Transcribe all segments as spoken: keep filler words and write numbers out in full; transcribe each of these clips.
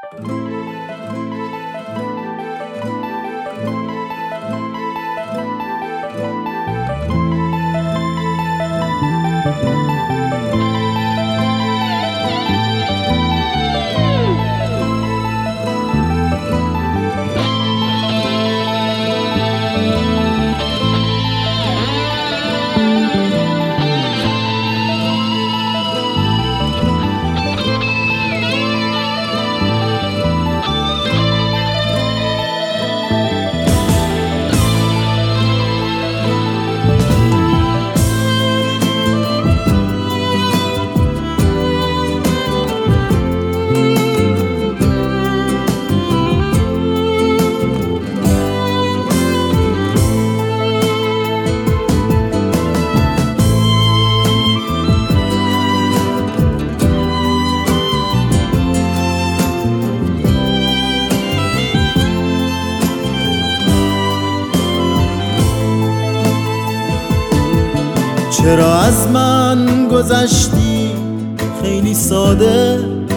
چرا از من گذشتی خیلی ساده،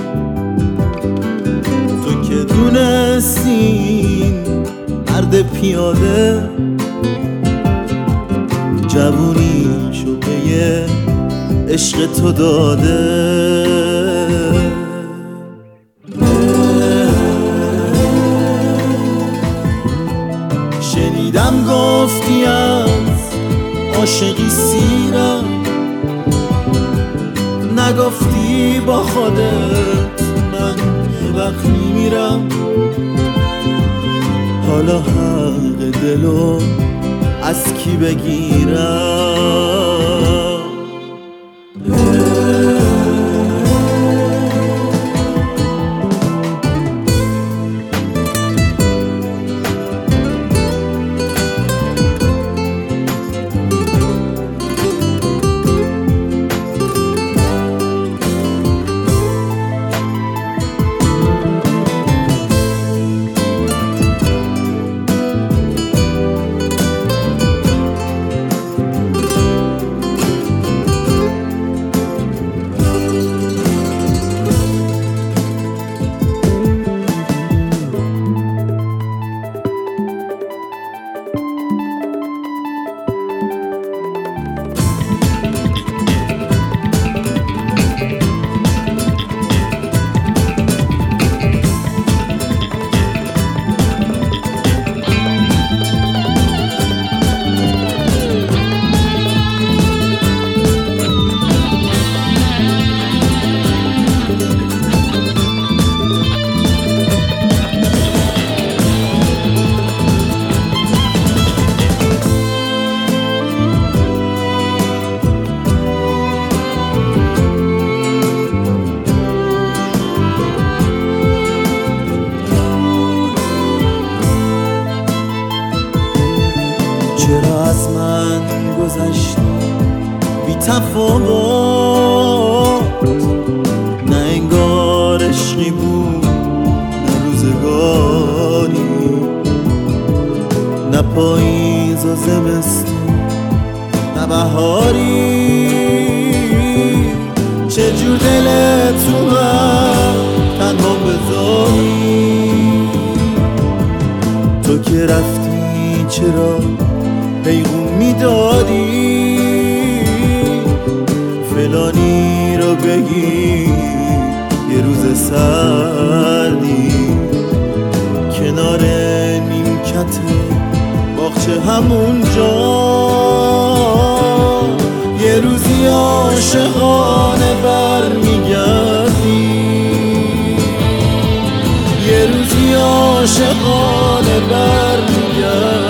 تو که دونستین مرد پیاده، جوونیشو به یه عشق تو داده. شنیدم گفتی از عاشقی سیرم، نگفتی با خودت من یه وقت میمیرم. حالا حق دلو از کی بگیرم؟ چرا از من گذشتی بی تفاوت، نه انگار عشقی بود نه روزگاری، نه پاییز و زمستون نه بهاری. چجور دلت تو من تنها بذاری؟ تو که رفتی چرا پیغون میدادی؟ فلانی رو بگی یه روز سردی کنار نیمکت باغچه همونجا، یه روزی عاشقانه برمیگردی، یه روزی عاشقانه برمیگردی.